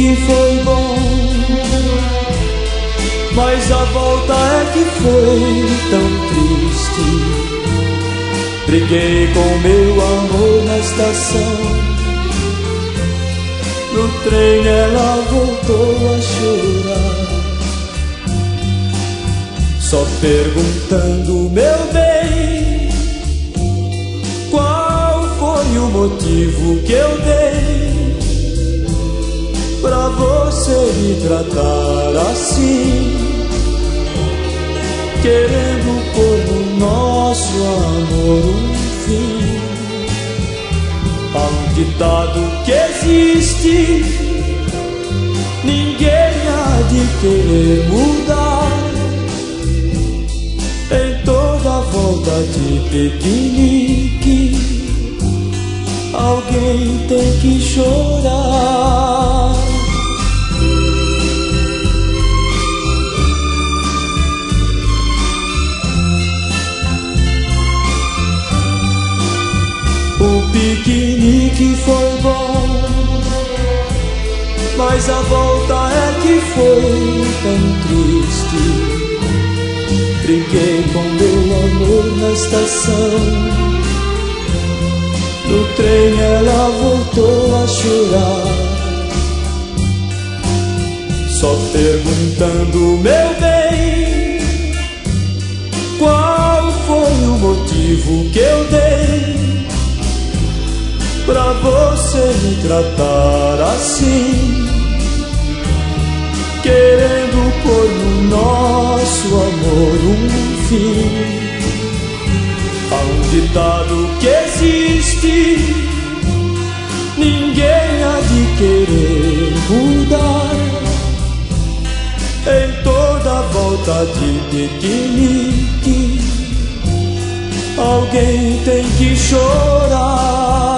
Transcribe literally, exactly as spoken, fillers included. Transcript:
piquenique foi bom, mas a volta é que foi tão triste. Briguei com meu amor na estação, no trem ela voltou a chorar, só perguntando, meu bem, qual foi o motivo que eu dei pra você me tratar assim, querendo pôr no nosso amor um fim. Há um ditado que existe, ninguém há de querer mudar. Em toda volta de piquenique, alguém tem que chorar. O piquenique foi bom, mas a volta é que foi tão triste. Briguei com meu amor na estação, no trem ela voltou a chorar, só perguntando, meu bem, qual foi o motivo que eu dei pra você me tratar assim, querendo pôr no nosso amor um fim. Há um ditado que existe, ninguém há de querer mudar. Em toda volta de piquenique, alguém tem que chorar.